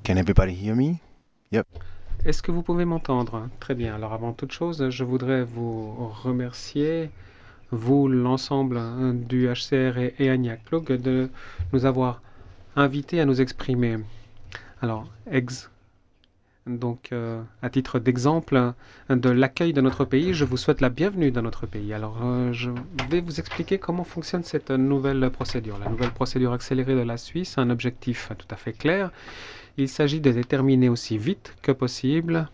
Can everybody hear me? Yep. Est-ce que vous pouvez m'entendre? Très bien. Alors avant toute chose, je voudrais vous remercier, vous, l'ensemble du HCR et Anya Klug, de nous avoir invités à nous exprimer. Alors, à titre d'exemple de l'accueil de notre pays, je vous souhaite la bienvenue dans notre pays. Alors, je vais vous expliquer comment fonctionne cette nouvelle procédure. La nouvelle procédure accélérée de la Suisse a un objectif tout à fait clair. Il s'agit de déterminer aussi vite que possible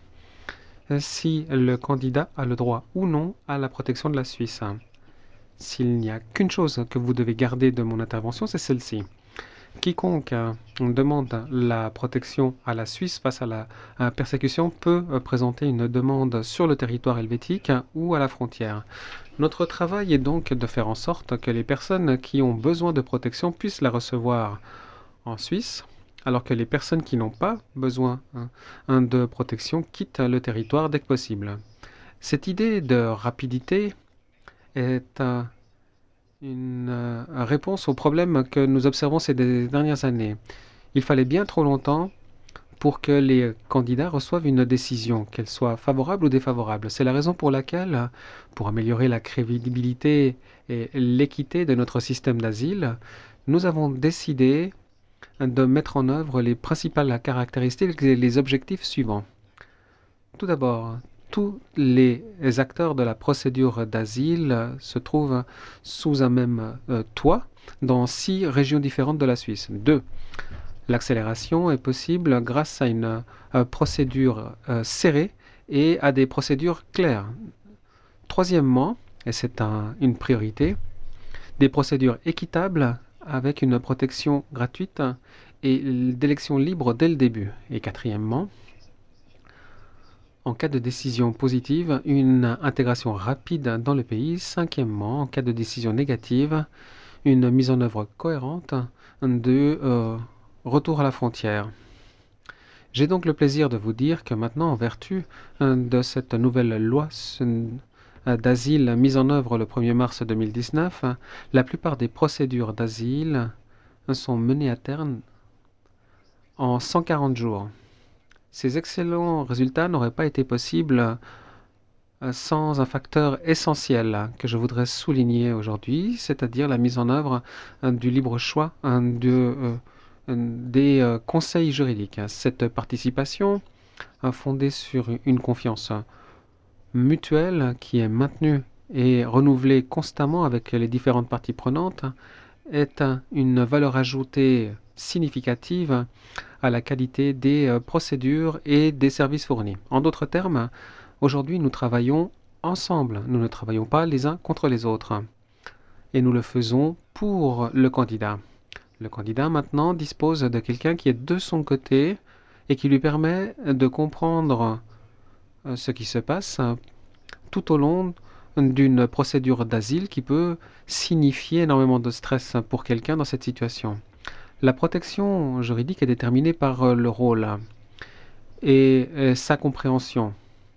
si le candidat a le droit ou non à la protection de la Suisse. S'il n'y a qu'une chose que vous devez garder de mon intervention, c'est celle-ci. Quiconque demande la protection à la Suisse face à la persécution peut présenter une demande sur le territoire helvétique ou à la frontière. Notre travail est donc de faire en sorte que les personnes qui ont besoin de protection puissent la recevoir en Suisse, alors que les personnes qui n'ont pas besoin de protection quittent le territoire dès que possible. Cette idée de rapidité est une réponse au problème que nous observons ces dernières années. Il fallait bien trop longtemps pour que les candidats reçoivent une décision, qu'elle soit favorable ou défavorable. C'est la raison pour laquelle, pour améliorer la crédibilité et l'équité de notre système d'asile, nous avons décidé de mettre en œuvre les principales caractéristiques et les objectifs suivants. Tout d'abord, tous les acteurs de la procédure d'asile se trouvent sous un même toit dans 6 régions différentes de la Suisse. 2. L'accélération est possible grâce à une procédure serrée et à des procédures claires. Troisièmement, et c'est une priorité, des procédures équitables avec une protection gratuite et d'élections libres dès le début. Et quatrièmement, en cas de décision positive, une intégration rapide dans le pays. Cinquièmement, en cas de décision négative, une mise en œuvre cohérente de retour à la frontière. J'ai donc le plaisir de vous dire que maintenant, en vertu de cette nouvelle loi d'asile mise en œuvre le 1er mars 2019, la plupart des procédures d'asile sont menées à terme en 140 jours. Ces excellents résultats n'auraient pas été possibles sans un facteur essentiel que je voudrais souligner aujourd'hui, c'est-à-dire la mise en œuvre du libre choix des conseils juridiques. Cette participation, fondée sur une confiance mutuelle qui est maintenue et renouvelée constamment avec les différentes parties prenantes, est une valeur ajoutée significative à la qualité des procédures et des services fournis. En d'autres termes, aujourd'hui, nous travaillons ensemble. Nous ne travaillons pas les uns contre les autres. Et nous le faisons pour le candidat. Le candidat, maintenant, dispose de quelqu'un qui est de son côté et qui lui permet de comprendre ce qui se passe tout au long d'une procédure d'asile qui peut signifier énormément de stress pour quelqu'un dans cette situation. La protection juridique est déterminée par le rôle et sa compréhension.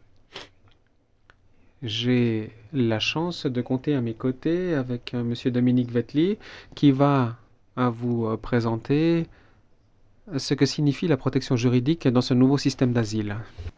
J'ai la chance de compter à mes côtés avec Monsieur Dominique Vetli qui va vous présenter ce que signifie la protection juridique dans ce nouveau système d'asile.